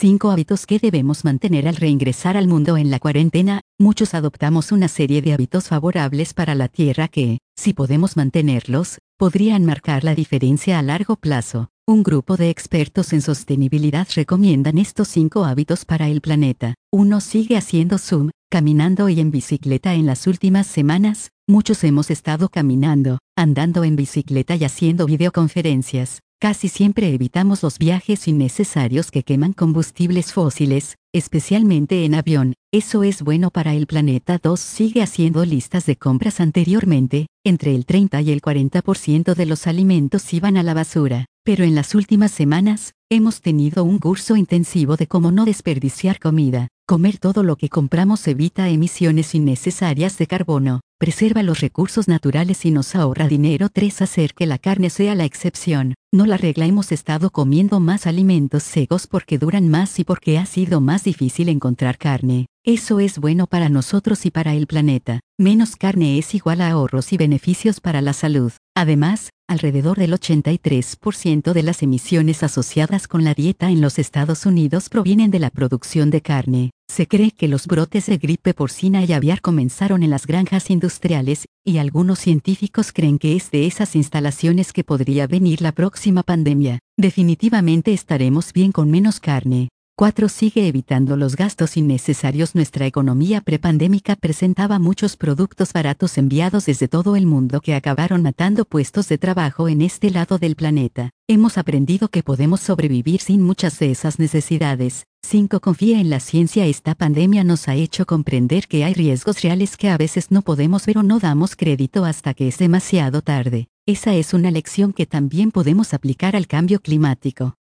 5 hábitos que debemos mantener al reingresar al mundo en la cuarentena. Muchos adoptamos una serie de hábitos favorables para la Tierra que, si podemos mantenerlos, podrían marcar la diferencia a largo plazo. Un grupo de expertos en sostenibilidad recomiendan estos 5 hábitos para el planeta. 1. Sigue haciendo Zoom, caminando y en bicicleta. En las últimas semanas, muchos hemos estado caminando, andando en bicicleta y haciendo videoconferencias. Casi siempre evitamos los viajes innecesarios que queman combustibles fósiles, especialmente en avión. Eso es bueno para el planeta. 2. Sigue haciendo listas de compras. Anteriormente, entre el 30 y el 40% de los alimentos iban a la basura, pero en las últimas semanas, hemos tenido un curso intensivo de cómo no desperdiciar comida. Comer todo lo que compramos evita emisiones innecesarias de carbono, preserva los recursos naturales y nos ahorra dinero. 3. Hacer que la carne sea la excepción, no la regla. Hemos estado comiendo más alimentos secos porque duran más y porque ha sido más difícil encontrar carne. Eso es bueno para nosotros y para el planeta. Menos carne es igual a ahorros y beneficios para la salud. Además, alrededor del 83% de las emisiones asociadas con la dieta en los Estados Unidos provienen de la producción de carne. Se cree que los brotes de gripe porcina y aviar comenzaron en las granjas industriales, y algunos científicos creen que es de esas instalaciones que podría venir la próxima pandemia. Definitivamente estaremos bien con menos carne. 4. Sigue evitando los gastos innecesarios. Nuestra economía prepandémica presentaba muchos productos baratos enviados desde todo el mundo que acabaron matando puestos de trabajo en este lado del planeta. Hemos aprendido que podemos sobrevivir sin muchas de esas necesidades. 5. Confía en la ciencia. Esta pandemia nos ha hecho comprender que hay riesgos reales que a veces no podemos ver o no damos crédito hasta que es demasiado tarde. Esa es una lección que también podemos aplicar al cambio climático.